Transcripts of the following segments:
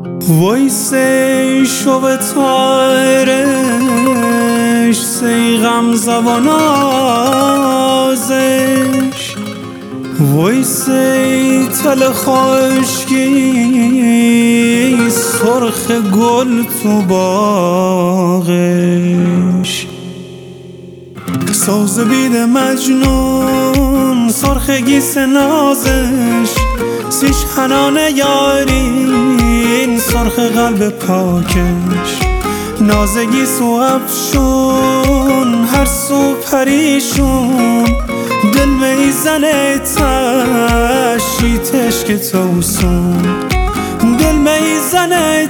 وای سی شو تایرش سی غم زبانازش وای سی تل خشکی سرخ گل تو باغش ساز بید مجنون سرخ گیس نازش سیش حنان یارین سرخ قلب پاکش نازگی سو افشون هر سو پریشون دل میزنه تشیتش که توسون دل میزنه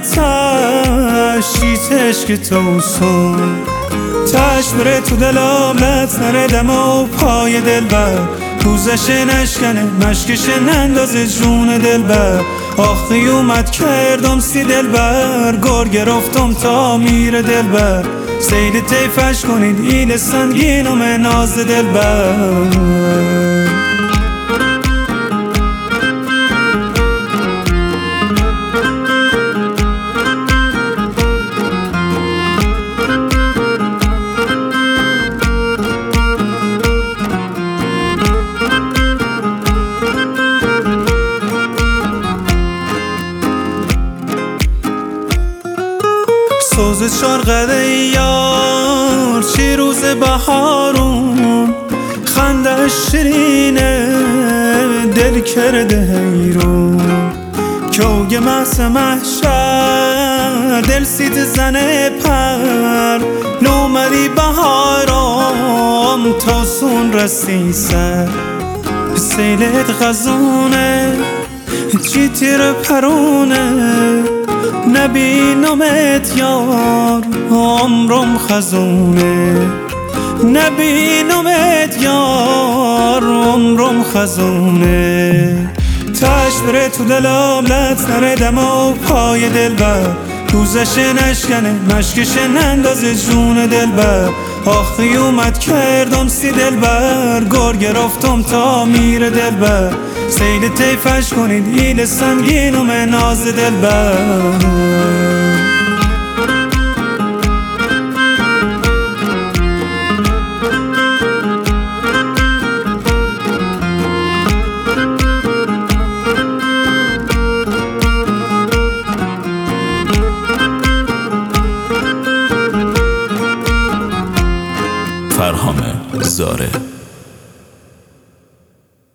تشیتش که توسون تش بره تو دلم لط نره دم و پای دل بر توزش نشکنه مشکش نندازه جون دل بر آخی اومد کردم سی دل بر گر گرفتم تا میره دل بر سید تیفش کنید ایل سنگینم ناز دل بر سوز چارقده یار چی روز بهارون خنده شیرینه دل کرده حیرون کوگ محس محشر دل سید زنه پر نومدی بهارم تا سون رسی سر سیلت غزونه چی تیر پرونه نبینمت یار عمرم خزونه نبینمت یار عمرم خزونه تش بره تو دلم لط نره دم و پای دل بر دوزش نشکنه مشکش نندازه جون دل بر آخی اومد کردم سی دل بر گر گرفتم تا میره دل بر سید تیفش کنید ایل سنگینم ناز دل بر فرهام زاره.